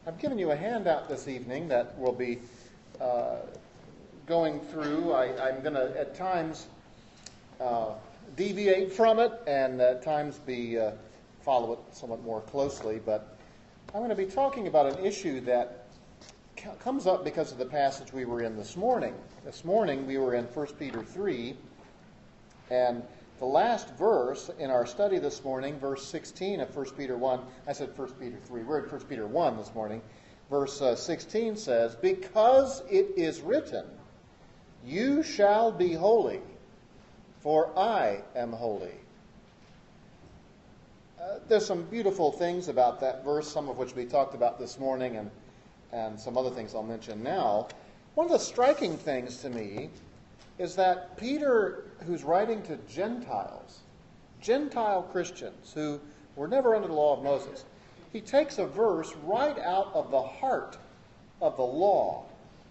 I've given you a handout this evening that we'll be going through. I'm going to, at times, deviate from it and at times follow it somewhat more closely. But I'm going to be talking about an issue that comes up because of the passage we were in this morning. This morning we were in 1 Peter 3, and the last verse in our study this morning, verse 16 of 1 Peter 1, I said 1 Peter 3, we're at 1 Peter 1 this morning. Verse 16 says, "Because it is written, you shall be holy, for I am holy." There's some beautiful things about that verse, some of which we talked about this morning, and some other things I'll mention now. One of the striking things to me is that Peter, who's writing to Gentiles, Gentile Christians who were never under the law of Moses, he takes a verse right out of the heart of the law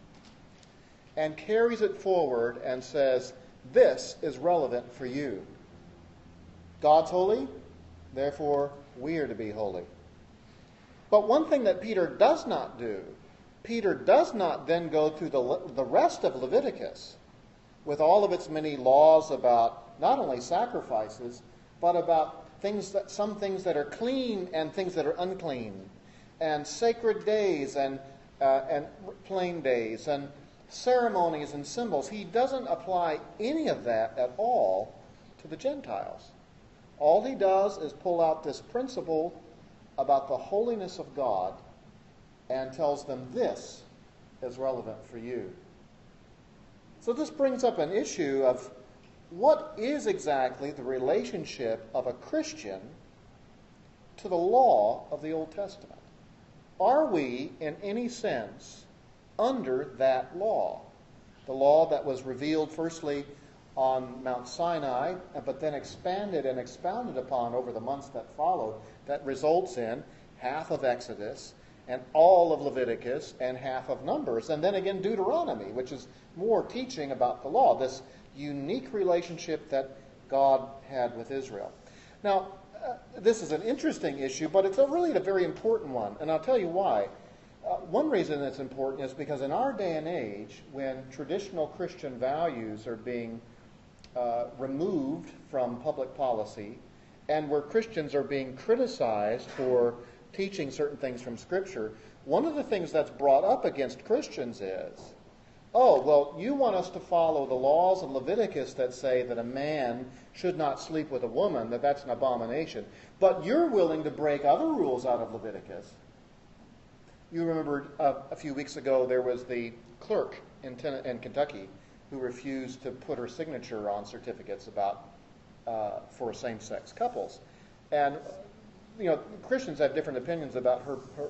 and carries it forward and says, this is relevant for you. God's holy, therefore we are to be holy. But one thing that Peter does not do, Peter does not then go through the rest of Leviticus with all of its many laws about not only sacrifices, but about some things that are clean and things that are unclean, and sacred days and plain days, and ceremonies and symbols. He doesn't apply any of that at all to the Gentiles. All he does is pull out this principle about the holiness of God and tells them this is relevant for you. So this brings up an issue of what is exactly the relationship of a Christian to the law of the Old Testament? Are we, in any sense, under that law? The law that was revealed firstly on Mount Sinai, but then expanded and expounded upon over the months that followed, that results in half of Exodus and all of Leviticus and half of Numbers, and then again Deuteronomy, which is more teaching about the law, this unique relationship that God had with Israel. Now, this is an interesting issue, but it's really a very important one, and I'll tell you why. One reason it's important is because in our day and age, when traditional Christian values are being removed from public policy, and where Christians are being criticized for teaching certain things from Scripture, one of the things that's brought up against Christians is, oh, well, you want us to follow the laws of Leviticus that say that a man should not sleep with a woman, that that's an abomination, but you're willing to break other rules out of Leviticus. You remember a few weeks ago there was the clerk in Kentucky who refused to put her signature on certificates for same-sex couples. And Christians have different opinions about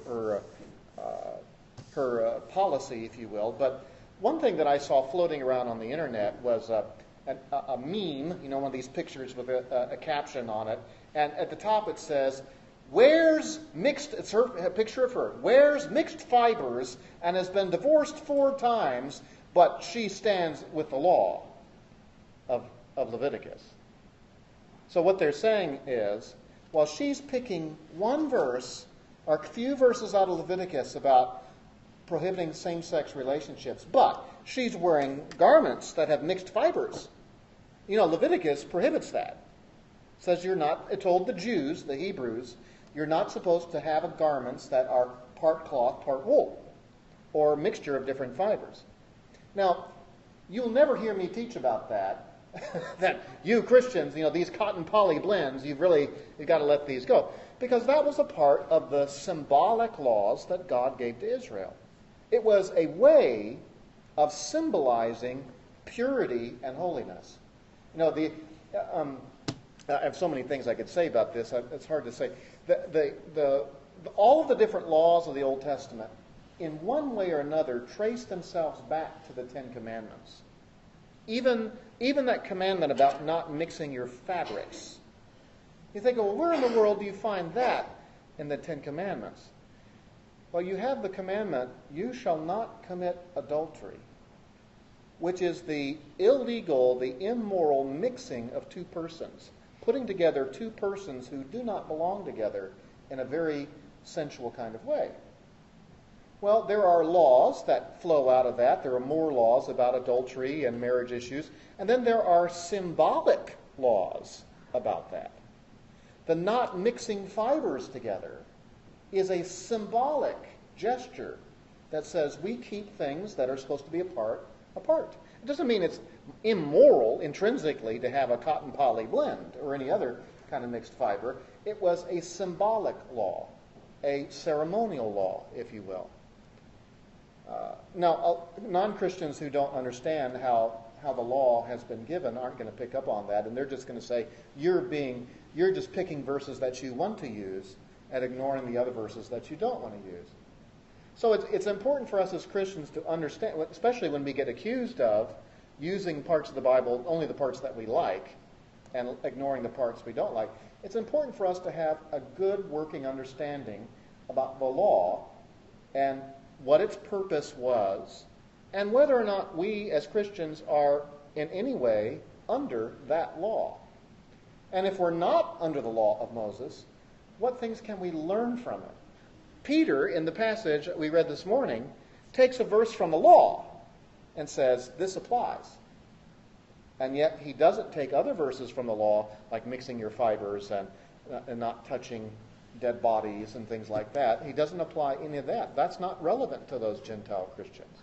her policy, if you will. But one thing that I saw floating around on the internet was a meme, one of these pictures with a caption on it, and at the top it says, it's a picture of her, wears mixed fibers and has been divorced 4 times, but she stands with the law of Leviticus. So what they're saying is, well, she's picking one verse, or a few verses out of Leviticus about prohibiting same-sex relationships, but she's wearing garments that have mixed fibers. Leviticus prohibits that. It says it told the Jews, the Hebrews, you're not supposed to have garments that are part cloth, part wool, or a mixture of different fibers. Now, you'll never hear me teach about that, that you Christians, these cotton poly blends, you've got to let these go. Because that was a part of the symbolic laws that God gave to Israel. It was a way of symbolizing purity and holiness. I have so many things I could say about this. It's hard to say. All of the different laws of the Old Testament, in one way or another, trace themselves back to the Ten Commandments. Even that commandment about not mixing your fabrics. You think, well, where in the world do you find that in the Ten Commandments? Well, you have the commandment, you shall not commit adultery, which is the illegal, the immoral mixing of 2 persons, putting together 2 persons who do not belong together in a very sensual kind of way. Well, there are laws that flow out of that. There are more laws about adultery and marriage issues. And then there are symbolic laws about that. The not mixing fibers together is a symbolic gesture that says we keep things that are supposed to be apart. It doesn't mean it's immoral intrinsically to have a cotton poly blend or any other kind of mixed fiber. It was a symbolic law, a ceremonial law, if you will. Now, non-Christians who don't understand how the law has been given aren't going to pick up on that, and they're just going to say, you're just picking verses that you want to use and ignoring the other verses that you don't want to use. So it's important for us as Christians to understand, especially when we get accused of using parts of the Bible, only the parts that we like, and ignoring the parts we don't like. It's important for us to have a good working understanding about the law and what its purpose was, and whether or not we as Christians are in any way under that law. And if we're not under the law of Moses, what things can we learn from it? Peter, in the passage that we read this morning, takes a verse from the law and says, this applies. And yet he doesn't take other verses from the law, like mixing your fibers and not touching dead bodies and things like that. He doesn't apply any of that. That's not relevant to those Gentile Christians.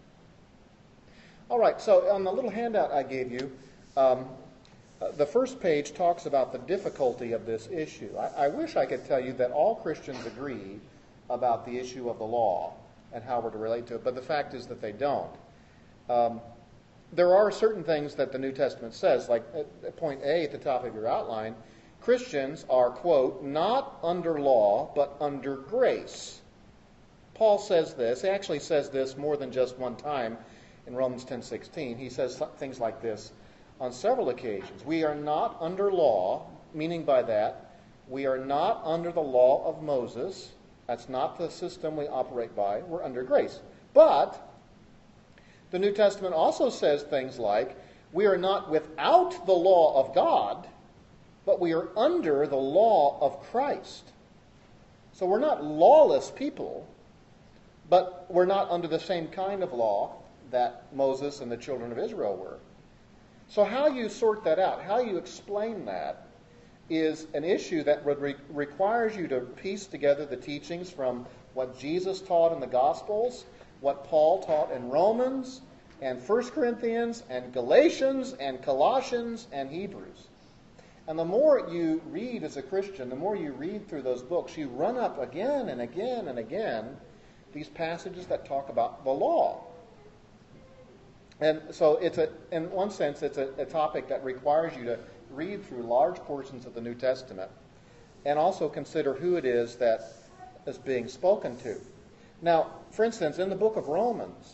All right, so on the little handout I gave you, the first page talks about the difficulty of this issue. I wish I could tell you that all Christians agree about the issue of the law and how we're to relate to it, but the fact is that they don't. There are certain things that the New Testament says, like at point A at the top of your outline, Christians are, quote, not under law, but under grace. Paul says this. He actually says this more than just one time in Romans 10:16. He says things like this on several occasions. We are not under law, meaning by that, we are not under the law of Moses. That's not the system we operate by. We're under grace. But the New Testament also says things like, we are not without the law of God, but we are under the law of Christ. So we're not lawless people, but we're not under the same kind of law that Moses and the children of Israel were. So how you sort that out, how you explain that, is an issue that requires you to piece together the teachings from what Jesus taught in the Gospels, what Paul taught in Romans, and 1 Corinthians, and Galatians, and Colossians, and Hebrews. And the more you read as a Christian, the more you read through those books, you run up again and again and again these passages that talk about the law. And so in one sense, it's a topic that requires you to read through large portions of the New Testament and also consider who it is that is being spoken to. Now, for instance, in the book of Romans,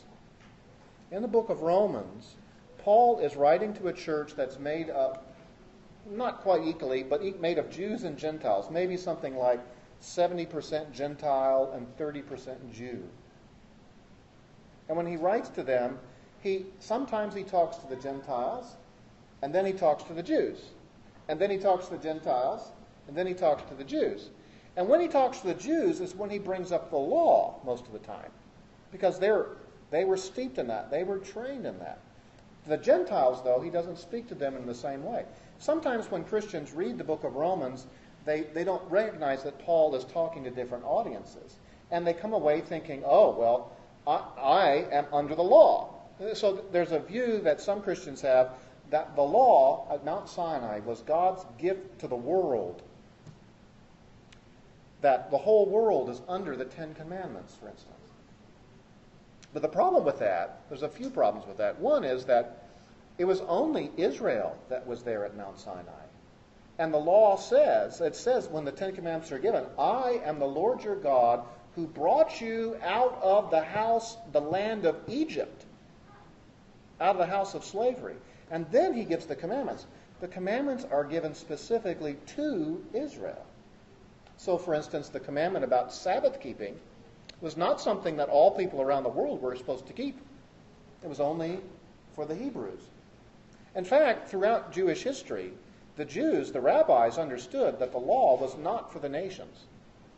Paul is writing to a church that's made up, not quite equally, but made of Jews and Gentiles, maybe something like 70% Gentile and 30% Jew. And when he writes to them, sometimes he talks to the Gentiles, and then he talks to the Jews. And then he talks to the Gentiles, and then he talks to the Jews. And when he talks to the Jews is when he brings up the law most of the time, because they were steeped in that. They were trained in that. The Gentiles, though, he doesn't speak to them in the same way. Sometimes when Christians read the book of Romans, they don't recognize that Paul is talking to different audiences. And they come away thinking, oh, well, I am under the law. So there's a view that some Christians have that the law at Mount Sinai was God's gift to the world. That the whole world is under the Ten Commandments, for instance. But the problem with that, there's a few problems with that. One is that it was only Israel that was there at Mount Sinai. And the law says, when the Ten Commandments are given, I am the Lord your God who brought you out of the land of Egypt, out of the house of slavery. And then he gives the commandments. The commandments are given specifically to Israel. So, for instance, the commandment about Sabbath keeping was not something that all people around the world were supposed to keep. It was only for the Hebrews. In fact, throughout Jewish history, the Jews, the rabbis, understood that the law was not for the nations.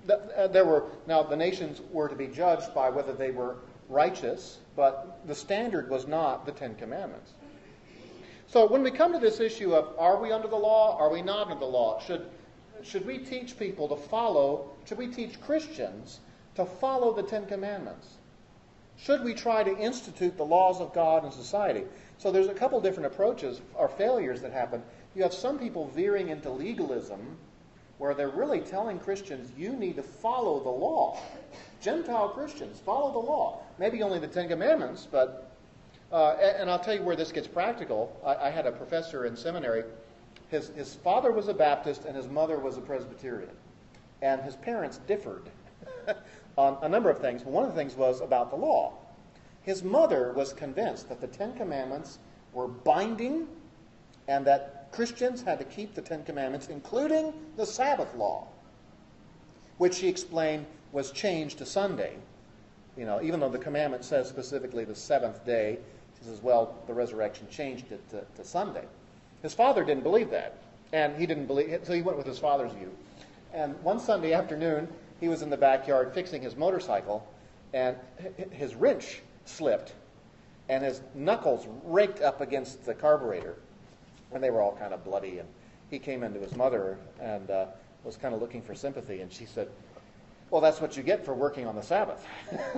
Now the nations were to be judged by whether they were righteous, but the standard was not the Ten Commandments. So when we come to this issue of are we under the law, are we not under the law, should we teach people to follow, should we teach Christians to follow the Ten Commandments? Should we try to institute the laws of God in society? So there's a couple different approaches or failures that happen. You have some people veering into legalism, where they're really telling Christians, you need to follow the law. Gentile Christians, follow the law. Maybe only the Ten Commandments, but... and I'll tell you where this gets practical. I had a professor in seminary. His father was a Baptist and his mother was a Presbyterian. And his parents differed on a number of things. But one of the things was about the law. His mother was convinced that the Ten Commandments were binding and that Christians had to keep the Ten Commandments, including the Sabbath law, which she explained was changed to Sunday. You know, even though the commandment says specifically the seventh day, she says, well, the resurrection changed it to Sunday. His father didn't believe that, and he didn't believe it, so he went with his father's view. And one Sunday afternoon, he was in the backyard fixing his motorcycle, and his wrench slipped, and his knuckles raked up against the carburetor, and they were all kind of bloody. And he came into his mother and was kind of looking for sympathy, and she said, well, that's what you get for working on the Sabbath.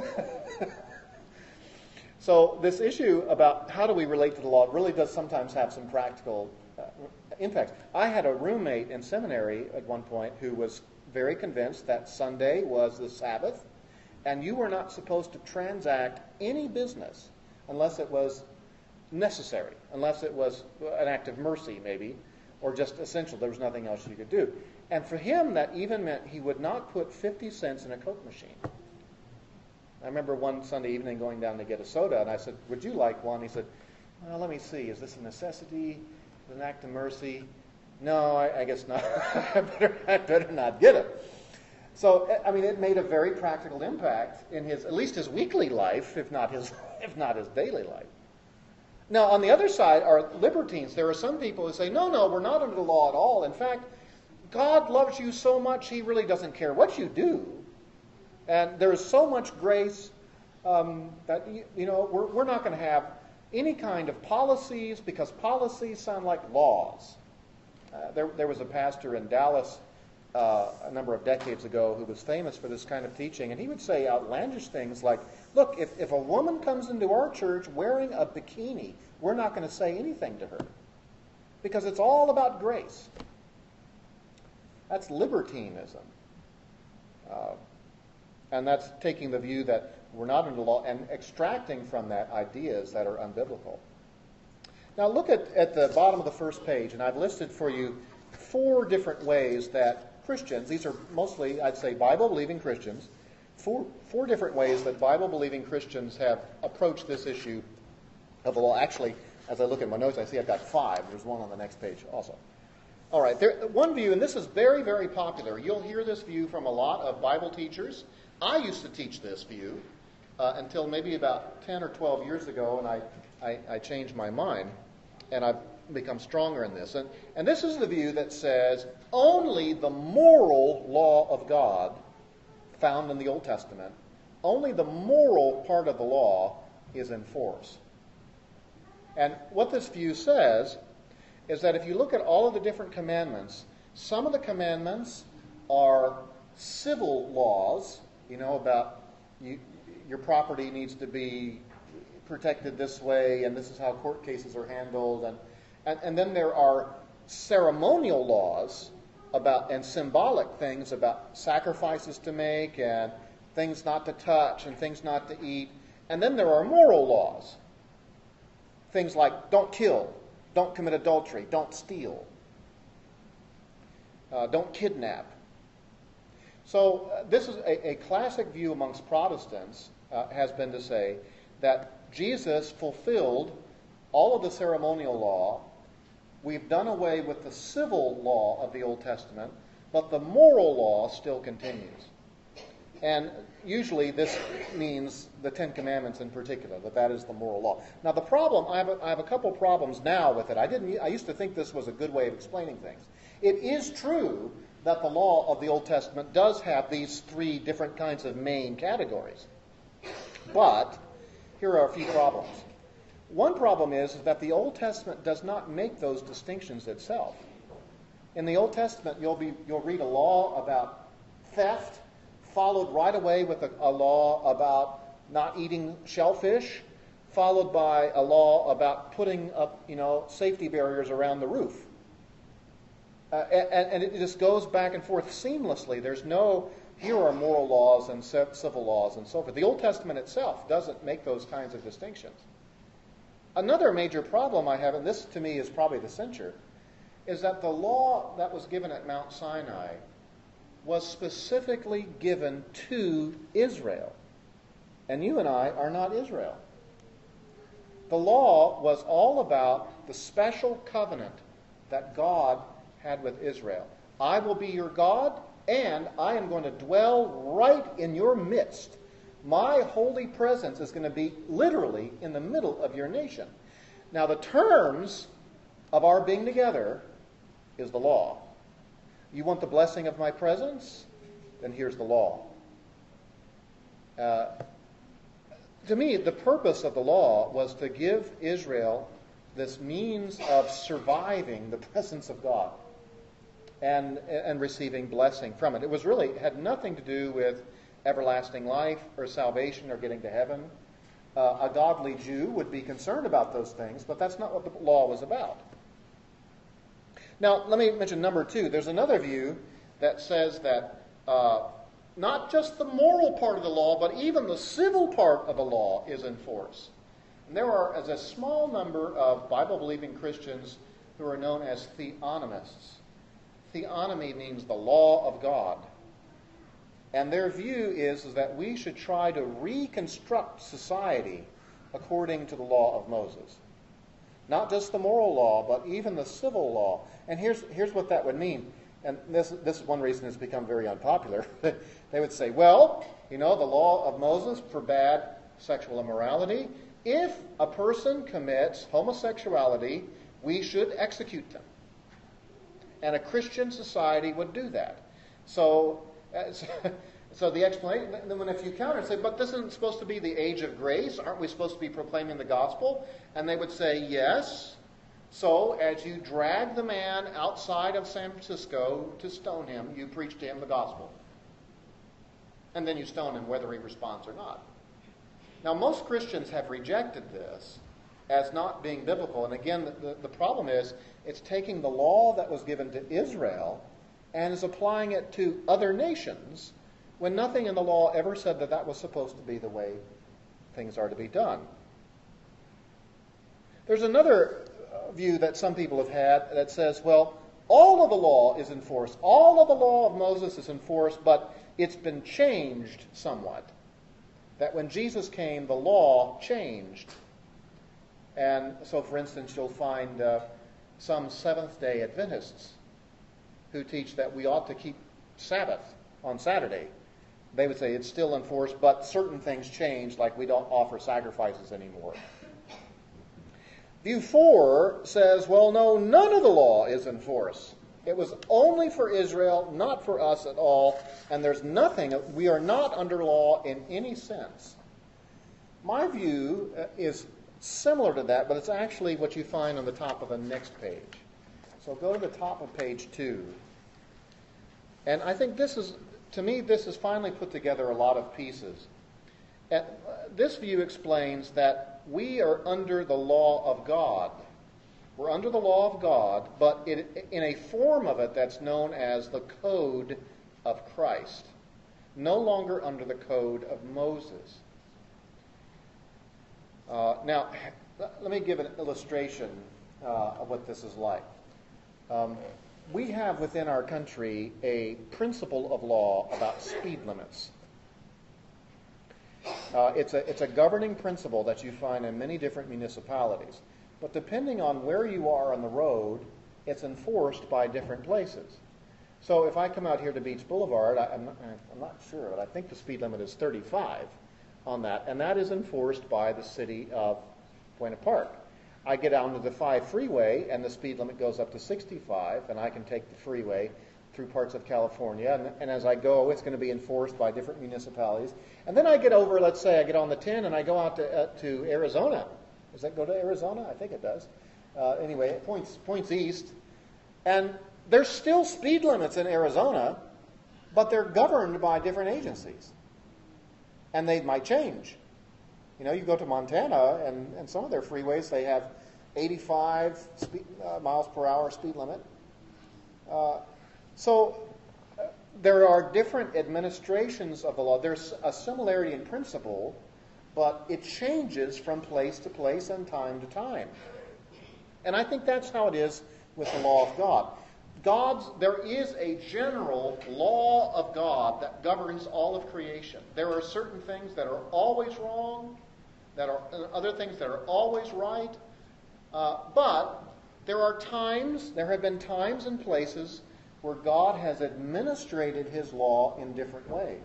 So this issue about how do we relate to the law really does sometimes have some practical impacts. I had a roommate in seminary at one point who was very convinced that Sunday was the Sabbath, and you were not supposed to transact any business unless it was necessary, unless it was an act of mercy maybe, or just essential. There was nothing else you could do. And for him, that even meant he would not put 50 cents in a Coke machine. I remember one Sunday evening going down to get a soda, and I said, would you like one? He said, well, let me see. Is this a necessity? Is it an act of mercy? No, I guess not. I better not get it. So, I mean, it made a very practical impact in at least his weekly life, if not his daily life. Now, on the other side are libertines. There are some people who say, no, we're not under the law at all. In fact, God loves you so much, he really doesn't care what you do. And there is so much grace that, we're not going to have any kind of policies, because policies sound like laws. There was a pastor in Dallas a number of decades ago who was famous for this kind of teaching, and he would say outlandish things like, look, if a woman comes into our church wearing a bikini, we're not going to say anything to her, because it's all about grace. That's libertinism. And that's taking the view that we're not under law and extracting from that ideas that are unbiblical. Now look at the bottom of the first page, and I've listed for you 4 different ways that Christians, these are mostly, I'd say, Bible-believing Christians, four different ways that Bible-believing Christians have approached this issue of the law. Actually, as I look at my notes, I see I've got 5. There's one on the next page also. All right, one view, and this is very, very popular. You'll hear this view from a lot of Bible teachers. I used to teach this view until maybe about 10 or 12 years ago, and I changed my mind, and I've become stronger in this. And this is the view that says only the moral law of God found in the Old Testament, only the moral part of the law is in force. And what this view says is that if you look at all of the different commandments, some of the commandments are civil laws, about your property needs to be protected this way, and this is how court cases are handled. And then there are ceremonial laws and symbolic things about sacrifices to make and things not to touch and things not to eat. And then there are moral laws. Things like don't kill, don't commit adultery, don't steal, don't kidnap. So this is a classic view amongst Protestants has been to say that Jesus fulfilled all of the ceremonial law. We've done away with the civil law of the Old Testament, but the moral law still continues. And usually this means the Ten Commandments in particular, that is the moral law. Now the problem, I have a couple problems now with it. I used to think this was a good way of explaining things. It is true that the law of the Old Testament does have these three different kinds of main categories. But here are a few problems. One problem is that the Old Testament does not make those distinctions itself. In the Old Testament, you'll read a law about theft, followed right away with a law about not eating shellfish, followed by a law about putting up, safety barriers around the roof. And it just goes back and forth seamlessly. There's no, here are moral laws and civil laws and so forth. The Old Testament itself doesn't make those kinds of distinctions. Another major problem I have, and this to me is probably the censure, is that the law that was given at Mount Sinai was specifically given to Israel. And you and I are not Israel. The law was all about the special covenant that God had with Israel. I will be your God, and I am going to dwell right in your midst. My holy presence is going to be literally in the middle of your nation. Now, the terms of our being together is the law. You want the blessing of my presence? Then here's the law. To me, the purpose of the law was to give Israel this means of surviving the presence of God and receiving blessing from it. It had nothing to do with everlasting life or salvation or getting to heaven. A godly Jew would be concerned about those things, but that's not what the law was about. Now, let me mention number two. There's another view that says that not just the moral part of the law, but even the civil part of the law is in force. And there are a small number of Bible-believing Christians who are known as theonomists. Theonomy means the law of God. And their view is that we should try to reconstruct society according to the law of Moses. Not just the moral law, but even the civil law. And here's what that would mean. And this is one reason it's become very unpopular. They would say, well, the law of Moses forbade sexual immorality. If a person commits homosexuality, we should execute them. And a Christian society would do that. So the explanation, then if you counter and say, but this isn't supposed to be the age of grace, aren't we supposed to be proclaiming the gospel? And they would say, yes. So as you drag the man outside of San Francisco to stone him, you preach to him the gospel. And then you stone him whether he responds or not. Now, most Christians have rejected this as not being biblical. And again, the problem is it's taking the law that was given to Israel and is applying it to other nations when nothing in the law ever said that was supposed to be the way things are to be done. There's another view that some people have had that says, well, all of the law is enforced. All of the law of Moses is enforced, but it's been changed somewhat. That when Jesus came, the law changed. And so, for instance, you'll find some Seventh-day Adventists who teach that we ought to keep Sabbath on Saturday. They would say it's still enforced, but certain things changed, like we don't offer sacrifices anymore. View 4 says, well, no, none of the law is in force. It was only for Israel, not for us at all, and there's nothing, we are not under law in any sense. My view is similar to that, but it's actually what you find on the top of the next page. So go to the top of page 2. And I think this has finally put together a lot of pieces. And this view explains that we are under the law of God. We're under the law of God, but in a form of it that's known as the code of Christ. No longer under the code of Moses. Now, let me give an illustration of what this is like. We have within our country a principle of law about speed limits. It's a governing principle that you find in many different municipalities. But depending on where you are on the road, it's enforced by different places. So if I come out here to Beach Boulevard, I'm not sure, but I think the speed limit is 35 on that, and that is enforced by the city of Buena Park. I get onto the 5 freeway, and the speed limit goes up to 65, and I can take the freeway through parts of California, and as I go, it's going to be enforced by different municipalities. And then I get over, let's say I get on the 10 and I go out to Arizona. Does that go to Arizona? I think it does. Anyway, it points east. And there's still speed limits in Arizona, but they're governed by different agencies. And they might change. You know, you go to Montana, and some of their freeways, they have 85 miles per hour speed limit. So there are different administrations of the law. There's a similarity in principle, but it changes from place to place and time to time. And I think that's how it is with the law of God. There is a general law of God that governs all of creation. There are certain things that are always wrong, other things that are always right, but there have been times and places where God has administrated his law in different ways.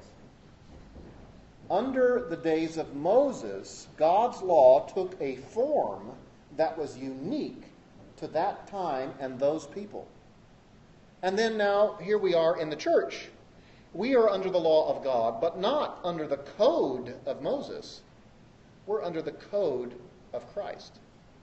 Under the days of Moses, God's law took a form that was unique to that time and those people. And then now, here we are in the church. We are under the law of God, but not under the code of Moses. We're under the code of Christ.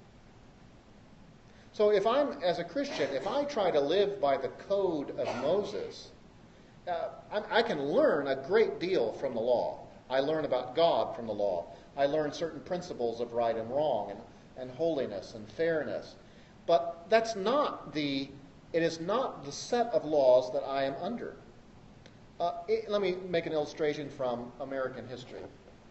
So if I'm, as a Christian, if I try to live by the code of Moses, I can learn a great deal from the law. I learn about God from the law. I learn certain principles of right and wrong and holiness and fairness. But it is not the set of laws that I am under. Let me make an illustration from American history.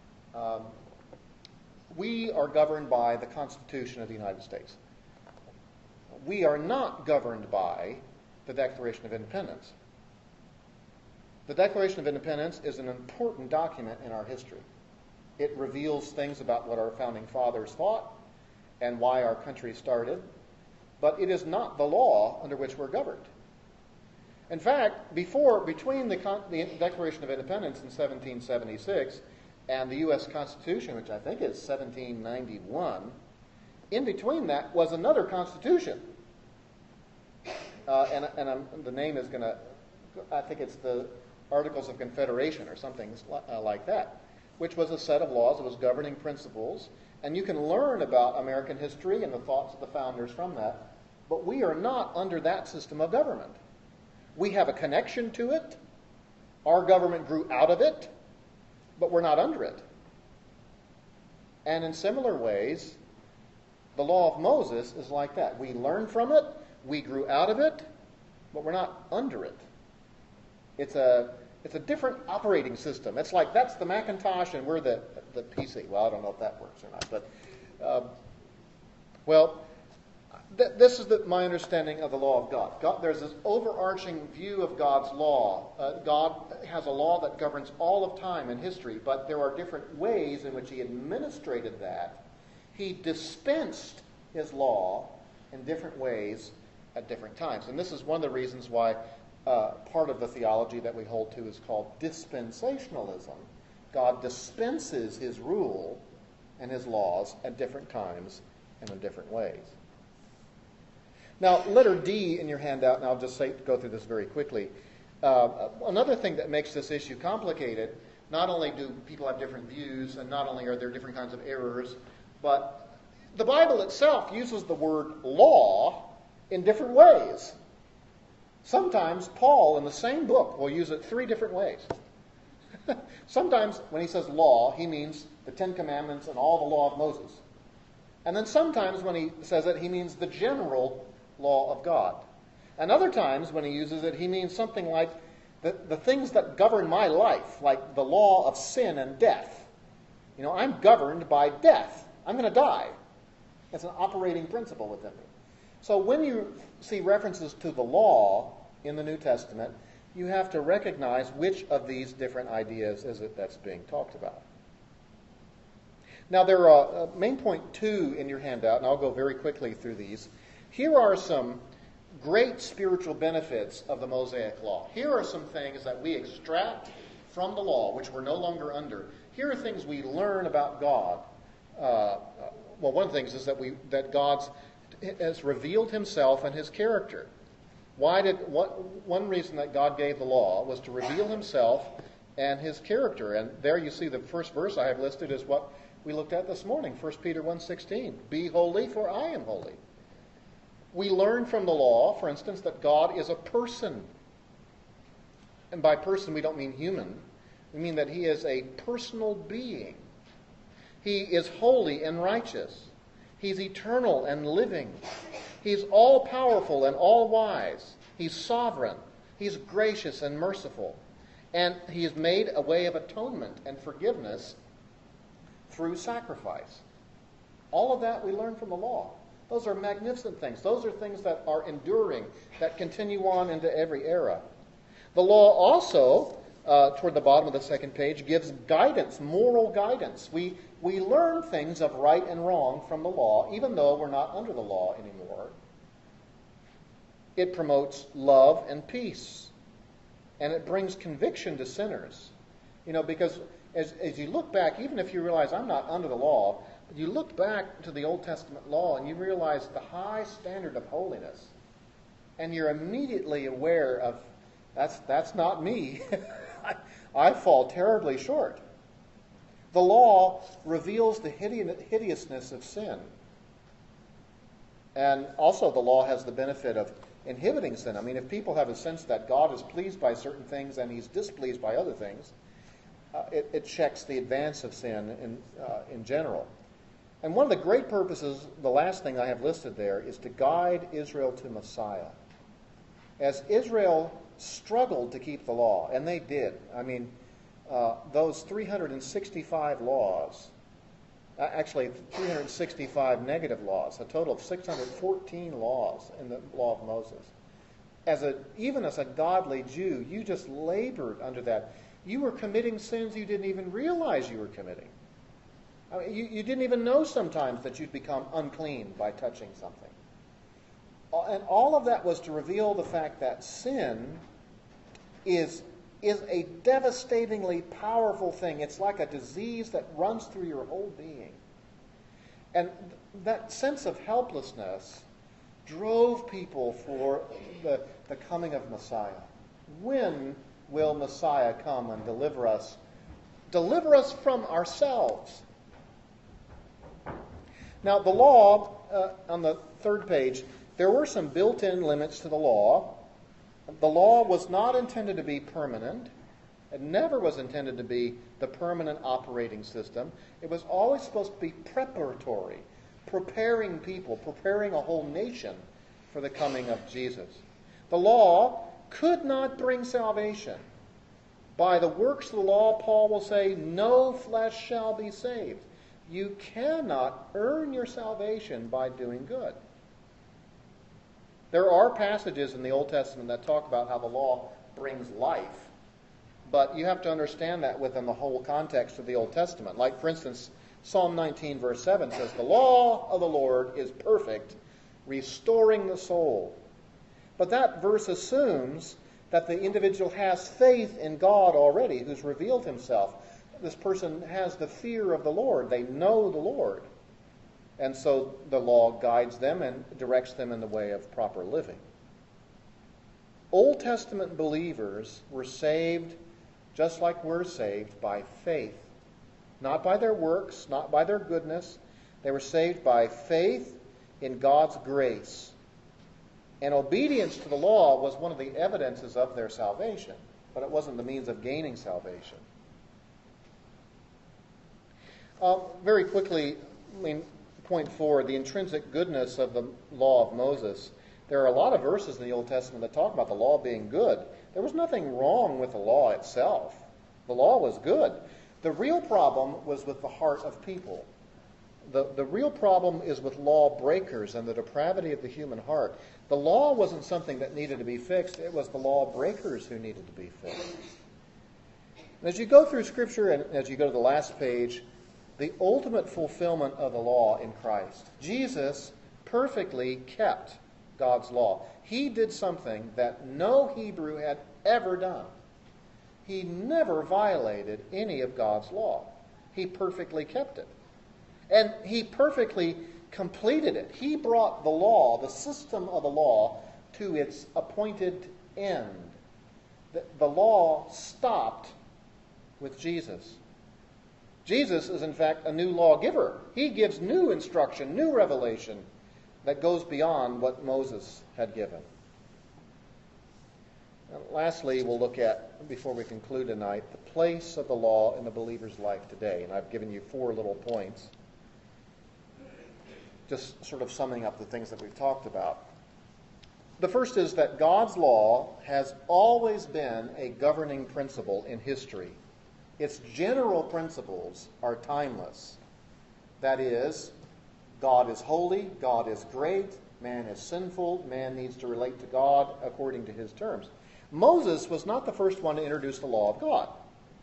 We are governed by the Constitution of the United States. We are not governed by the Declaration of Independence. The Declaration of Independence is an important document in our history. It reveals things about what our founding fathers thought and why our country started, but it is not the law under which we're governed. In fact, between the Declaration of Independence in 1776 and the U.S. Constitution, which I think is 1791, in between that was another constitution. The name is going to, I think it's the Articles of Confederation or something like that, which was a set of laws. It was governing principles. And you can learn about American history and the thoughts of the founders from that. But we are not under that system of government. We have a connection to it. Our government grew out of it, but we're not under it. And in similar ways, the law of Moses is like that. We learned from it, we grew out of it, but we're not under it. It's a different operating system. It's like that's the Macintosh and we're the PC. Well, I don't know if that works or not, but this is my understanding of the law of God. There's this overarching view of God's law. God has a law that governs all of time and history, but there are different ways in which he administrated that. He dispensed his law in different ways at different times. And this is one of the reasons why part of the theology that we hold to is called dispensationalism. God dispenses his rule and his laws at different times and in different ways. Now, letter D in your handout, and I'll just go through this very quickly. Another thing that makes this issue complicated, not only do people have different views, and not only are there different kinds of errors, but the Bible itself uses the word law in different ways. Sometimes Paul, in the same book, will use it 3 different ways. Sometimes when he says law, he means the 10 Commandments and all the law of Moses. And then sometimes when he says it, he means the general law of God. And other times when he uses it, he means something like the things that govern my life, like the law of sin and death. You know, I'm governed by death. I'm going to die. It's an operating principle within me. So when you see references to the law in the New Testament, you have to recognize which of these different ideas is it that's being talked about. Now, there are main point 2 in your handout, and I'll go very quickly through these. Here are some great spiritual benefits of the Mosaic Law. Here are some things that we extract from the law, which we're no longer under. Here are things we learn about God. One of the things is that God has revealed himself and his character. One reason that God gave the law was to reveal himself and his character. And there you see the first verse I have listed is what we looked at this morning, 1 Peter 1:16. Be holy, for I am holy. We learn from the law, for instance, that God is a person. And by person we don't mean human. We mean that he is a personal being. He is holy and righteous. He's eternal and living. He's all-powerful and all-wise. He's sovereign. He's gracious and merciful. And he has made a way of atonement and forgiveness through sacrifice. All of that we learn from the law. Those are magnificent things. Those are things that are enduring, that continue on into every era. The law also, toward the bottom of the second page, gives guidance, moral guidance. We learn things of right and wrong from the law, even though we're not under the law anymore. It promotes love and peace. And it brings conviction to sinners. Because as you look back, even if you realize I'm not under the law, but you look back to the Old Testament law and you realize the high standard of holiness. And you're immediately aware of, that's not me. I fall terribly short. The law reveals the hideousness of sin. And also the law has the benefit of inhibiting sin. I mean, if people have a sense that God is pleased by certain things and he's displeased by other things, it checks the advance of sin in general. And one of the great purposes, the last thing I have listed there, is to guide Israel to Messiah. As Israel struggled to keep the law, and they did. I mean, those 365 laws, actually 365 negative laws, a total of 614 laws in the law of Moses. Even as a godly Jew, you just labored under that. You were committing sins you didn't even realize you were committing. I mean, you didn't even know sometimes that you'd become unclean by touching something. And all of that was to reveal the fact that sin is a devastatingly powerful thing. It's like a disease that runs through your whole being. And that sense of helplessness drove people for the coming of Messiah. When will Messiah come and deliver us? Deliver us from ourselves. Now, the law, on the third page, there were some built-in limits to the law. The law was not intended to be permanent. It never was intended to be the permanent operating system. It was always supposed to be preparatory, preparing people, preparing a whole nation for the coming of Jesus. The law could not bring salvation. By the works of the law, Paul will say, no flesh shall be saved. You cannot earn your salvation by doing good. There are passages in the Old Testament that talk about how the law brings life. But you have to understand that within the whole context of the Old Testament. Like, for instance, Psalm 19, verse 7 says, the law of the Lord is perfect, restoring the soul. But that verse assumes that the individual has faith in God already, who's revealed himself. This person has the fear of the Lord. They know the Lord. And so the law guides them and directs them in the way of proper living. Old Testament believers were saved just like we're saved by faith. Not by their works, not by their goodness. They were saved by faith in God's grace. And obedience to the law was one of the evidences of their salvation, but it wasn't the means of gaining salvation. Very quickly, point 4, the intrinsic goodness of the law of Moses. There are a lot of verses in the Old Testament that talk about the law being good. There was nothing wrong with the law itself. The law was good. The real problem was with the heart of people. The real problem is with law breakers and the depravity of the human heart. The law wasn't something that needed to be fixed. It was the law breakers who needed to be fixed. And as you go through Scripture and as you go to the last page, the ultimate fulfillment of the law in Christ. Jesus perfectly kept God's law. He did something that no Hebrew had ever done. He never violated any of God's law. He perfectly kept it. And he perfectly completed it. He brought the law, the system of the law, to its appointed end. The law stopped with Jesus. Jesus is, in fact, a new lawgiver. He gives new instruction, new revelation that goes beyond what Moses had given. And lastly, we'll look at, before we conclude tonight, the place of the law in the believer's life today. And I've given you 4 little points, just sort of summing up the things that we've talked about. The first is that God's law has always been a governing principle in history. Its general principles are timeless. That is, God is holy, God is great, man is sinful, man needs to relate to God according to his terms. Moses was not the first one to introduce the law of God.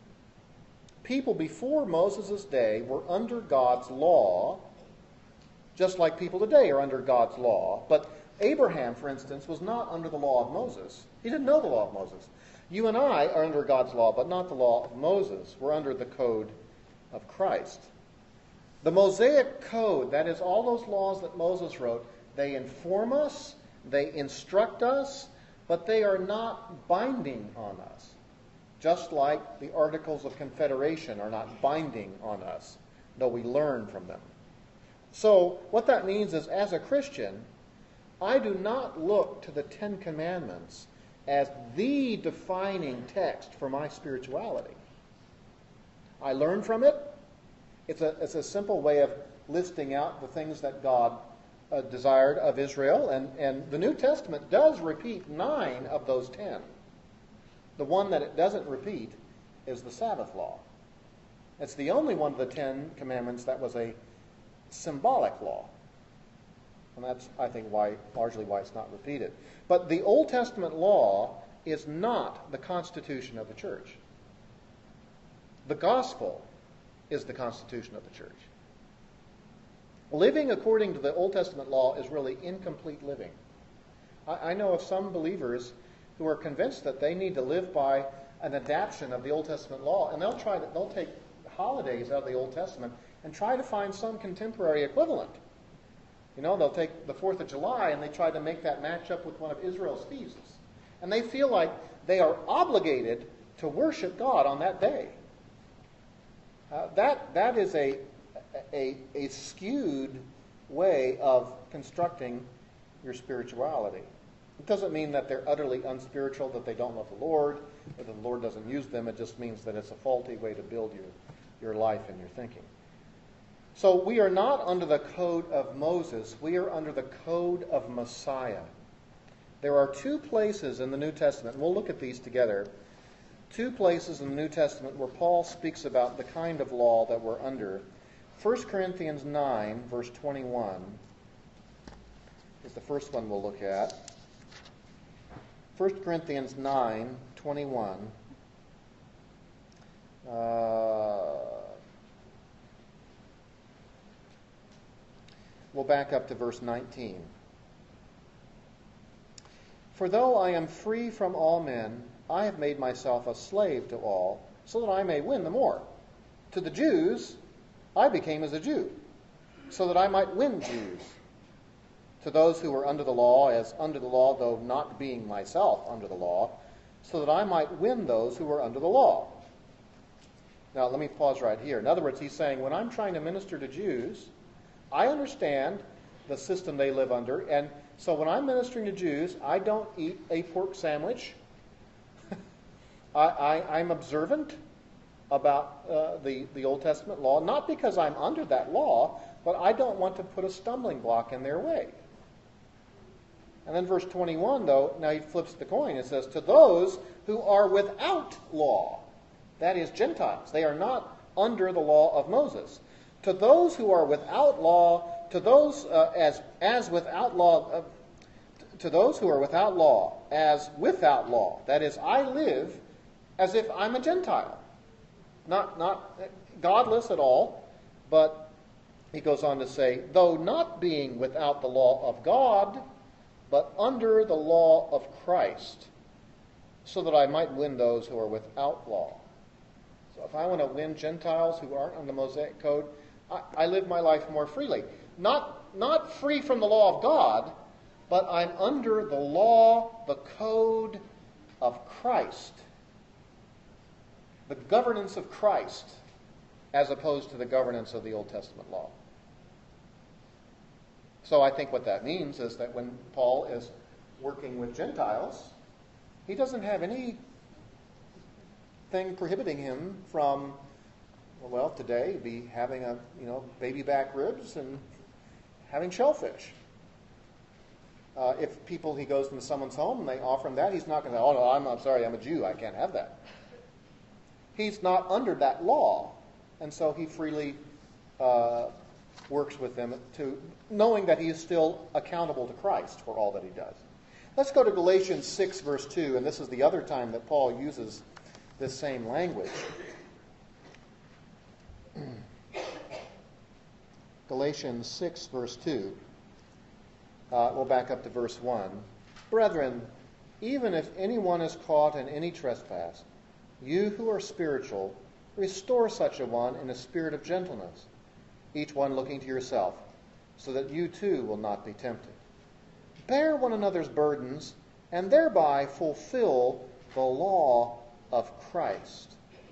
People before Moses' day were under God's law, just like people today are under God's law. But Abraham, for instance, was not under the law of Moses. He didn't know the law of Moses. You and I are under God's law, but not the law of Moses. We're under the code of Christ. The Mosaic Code, that is, all those laws that Moses wrote, they inform us, they instruct us, but they are not binding on us. Just like the Articles of Confederation are not binding on us, though we learn from them. So what that means is, as a Christian, I do not look to the 10 Commandments as the defining text for my spirituality. I learn from it. It's a simple way of listing out the things that God desired of Israel, and the New Testament does repeat 9 of those 10. The one that it doesn't repeat is the Sabbath law. It's the only one of the 10 Commandments that was a symbolic law. And that's, I think, largely why it's not repeated. But the Old Testament law is not the constitution of the church. The gospel is the constitution of the church. Living according to the Old Testament law is really incomplete living. I know of some believers who are convinced that they need to live by an adaptation of the Old Testament law, and they'll take holidays out of the Old Testament and try to find some contemporary equivalent. You know, they'll take the 4th of July and they try to make that match up with one of Israel's feasts. And they feel like they are obligated to worship God on that day. That is a skewed way of constructing your spirituality. It doesn't mean that they're utterly unspiritual, that they don't love the Lord, or that the Lord doesn't use them. It just means that it's a faulty way to build your life and your thinking. So we are not under the code of Moses. We are under the code of Messiah. There are 2 places in the New Testament, and we'll look at these together, 2 places in the New Testament where Paul speaks about the kind of law that we're under. 1 Corinthians 9, verse 21 is the first one we'll look at. 1 Corinthians 9, 21. We'll back up to verse 19. For though I am free from all men, I have made myself a slave to all, so that I may win the more. To the Jews, I became as a Jew, so that I might win Jews. To those who were under the law, as under the law, though not being myself under the law, so that I might win those who were under the law. Now, let me pause right here. In other words, he's saying, when I'm trying to minister to Jews, I understand the system they live under, and so when I'm ministering to Jews, I don't eat a pork sandwich. I'm observant about the Old Testament law, not because I'm under that law, but I don't want to put a stumbling block in their way. And then verse 21, though, now he flips the coin. It says, to those who are without law, that is, Gentiles. They are not under the law of Moses. To those who are without law, to those as without law, to those who are without law, as without law. That is, I live as if I'm a Gentile. Not godless at all, but he goes on to say, though not being without the law of God, but under the law of Christ, so that I might win those who are without law. So if I want to win Gentiles who aren't on the Mosaic Code, I live my life more freely. Not free from the law of God, but I'm under the law, the code of Christ, the governance of Christ, as opposed to the governance of the Old Testament law. So I think what that means is that when Paul is working with Gentiles, he doesn't have anything prohibiting him from, well, today be having baby back ribs and having shellfish. If he goes into someone's home and they offer him that, he's not going to say, oh no, I'm sorry, I'm a Jew, I can't have that. He's not under that law, and so he freely works with them, knowing that he is still accountable to Christ for all that he does. Let's go to Galatians 6, verse 2, and this is the other time that Paul uses this same language. Galatians 6, verse 2. We'll back up to verse 1. Brethren, even if anyone is caught in any trespass, you who are spiritual, restore such a one in a spirit of gentleness, each one looking to yourself, so that you too will not be tempted. Bear one another's burdens, and thereby fulfill the law of Christ.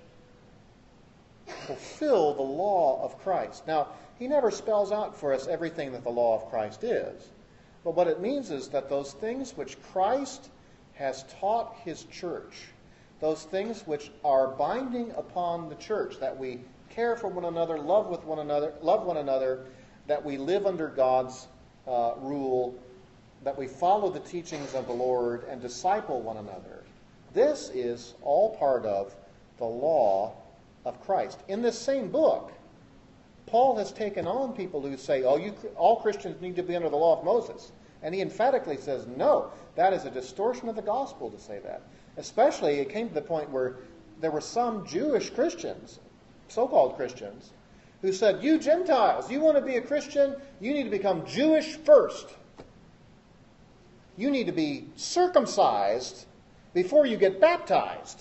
Fulfill the law of Christ. Now, he never spells out for us everything that the law of Christ is. But what it means is that those things which Christ has taught his church, those things which are binding upon the church, that we care for one another, love one another, that we live under God's rule, that we follow the teachings of the Lord and disciple one another. This is all part of the law of Christ. In this same book, Paul has taken on people who say, all Christians need to be under the law of Moses. And he emphatically says, no, that is a distortion of the gospel to say that. Especially, it came to the point where there were some Jewish Christians, so-called Christians, who said, you Gentiles, you want to be a Christian? You need to become Jewish first. You need to be circumcised before you get baptized.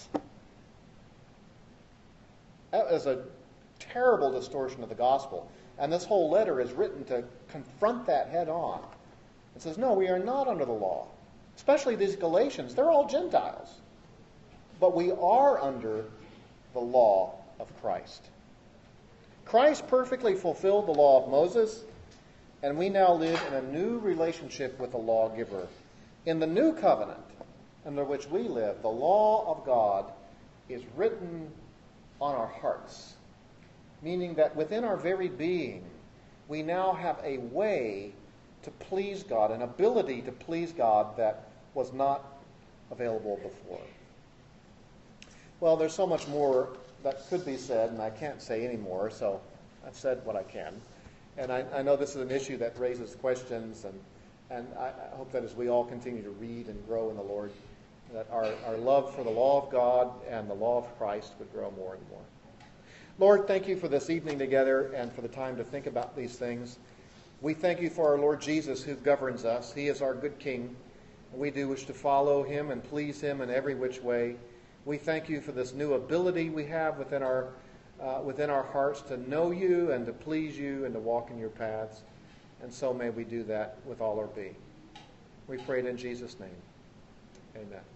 That is a terrible distortion of the gospel. And this whole letter is written to confront that head on. It says, no, we are not under the law. Especially these Galatians, they're all Gentiles. But we are under the law of Christ. Christ perfectly fulfilled the law of Moses, and we now live in a new relationship with the lawgiver. In the new covenant under which we live, the law of God is written on our hearts, meaning that within our very being, we now have a way to please God, an ability to please God that was not available before. Well, there's so much more that could be said, and I can't say any more, so I've said what I can. And I know this is an issue that raises questions, and I hope that as we all continue to read and grow in the Lord, that our love for the law of God and the law of Christ would grow more and more. Lord, thank you for this evening together and for the time to think about these things. We thank you for our Lord Jesus who governs us. He is our good King. We do wish to follow him and please him in every which way. We thank you for this new ability we have within our hearts to know you and to please you and to walk in your paths. And so may we do that with all our being. We pray it in Jesus' name. Amen.